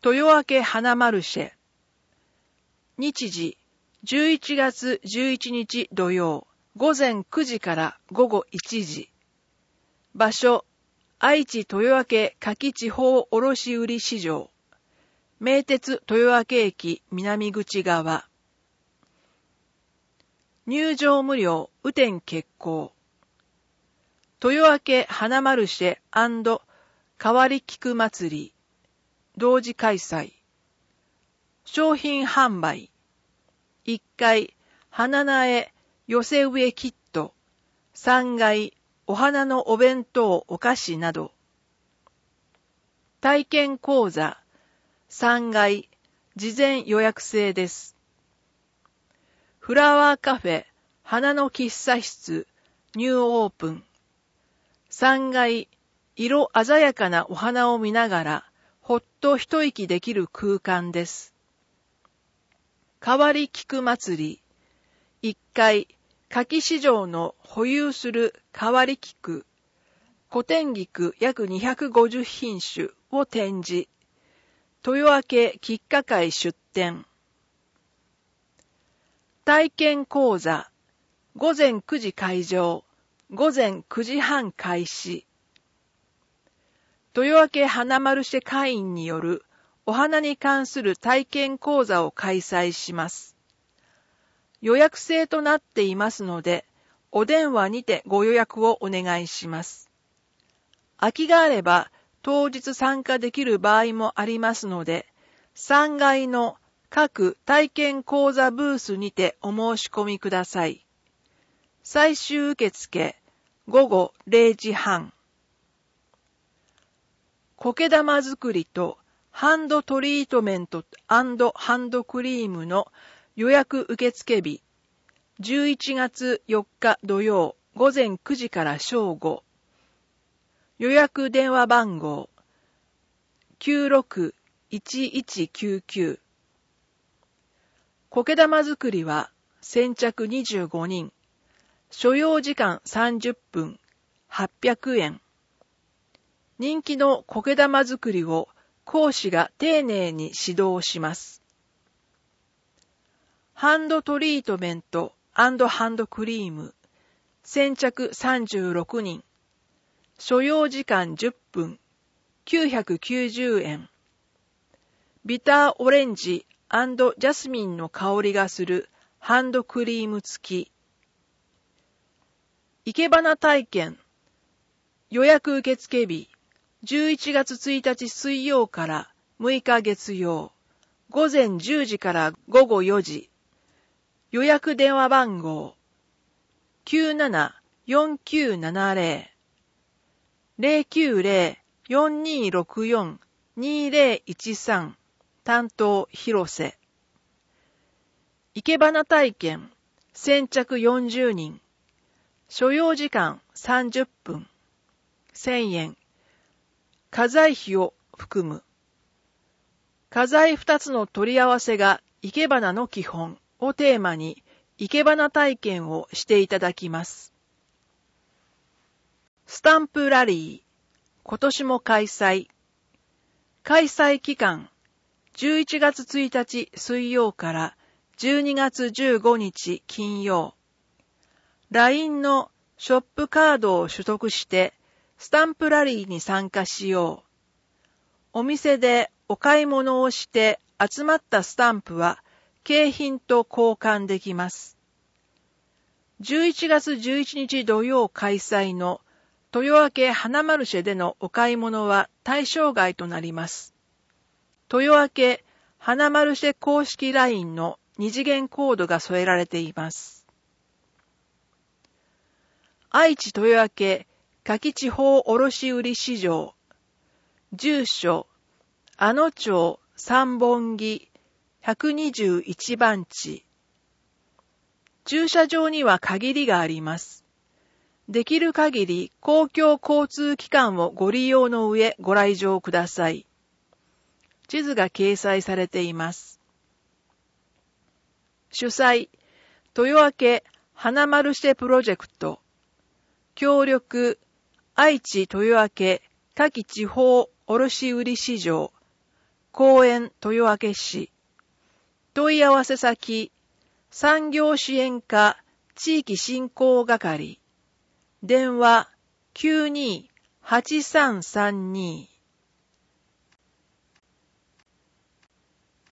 豊明花マルシェ。日時、11月11日土曜、午前9時から午後1時。場所、愛知豊明柿地方卸売市場。名鉄豊明駅南口側。入場無料、雨天決行。豊明花マルシェ&変わり菊祭り。同時開催。商品販売。1階、花苗寄せ植えキット。3階、お花のお弁当お菓子など。体験講座。3階、事前予約制です。フラワーカフェ、花の喫茶室、ニューオープン。3階、色鮮やかなお花を見ながら、ほっと一息できる空間です。変わり菊祭り。1階、柿市場の保有する変わり菊、古典菊約250品種を展示。豊明菊花会出展。体験講座。午前9時開場。午前9時半開始。豊明花マルシェ会員によるお花に関する体験講座を開催します。予約制となっていますので、お電話にてご予約をお願いします。空きがあれば当日参加できる場合もありますので、3階の各体験講座ブースにてお申し込みください。最終受付、午後0時半。苔玉作りとハンドトリートメント&ハンドクリームの予約受付日、11月4日土曜午前9時から正午。予約電話番号 96-1199。苔玉作りは先着25人。所要時間30分、800円。人気の苔玉作りを講師が丁寧に指導します。ハンドトリートメント&ハンドクリーム、先着36人。所要時間10分、990円。ビターオレンジ&ジャスミンの香りがするハンドクリーム付き。生け花体験。予約受付日、11月1日水曜から6日月曜、午前10時から午後4時。予約電話番号 97-4970 090-4264-2013 担当広瀬。生け花体験先着40人。所要時間30分。1000円。花材費を含む。花材2つの取り合わせが生け花の基本をテーマに生け花体験をしていただきます。スタンプラリー。今年も開催。開催期間。11月1日水曜から12月15日金曜。LINE のショップカードを取得してスタンプラリーに参加しよう。お店でお買い物をして集まったスタンプは景品と交換できます。11月11日土曜開催の豊明花マルシェでのお買い物は対象外となります。豊明花マルシェ公式 LINE の二次元コードが添えられています。愛知豊明柿地方卸売市場。住所、あの町三本木121番地。駐車場には限りがあります。できる限り公共交通機関をご利用の上ご来場ください。地図が掲載されています。主催、豊明花マルシェプロジェクト。協力、愛知豊明柿地方卸売市場。 公園豊明市。問い合わせ先、産業支援課地域振興係。電話 92-8332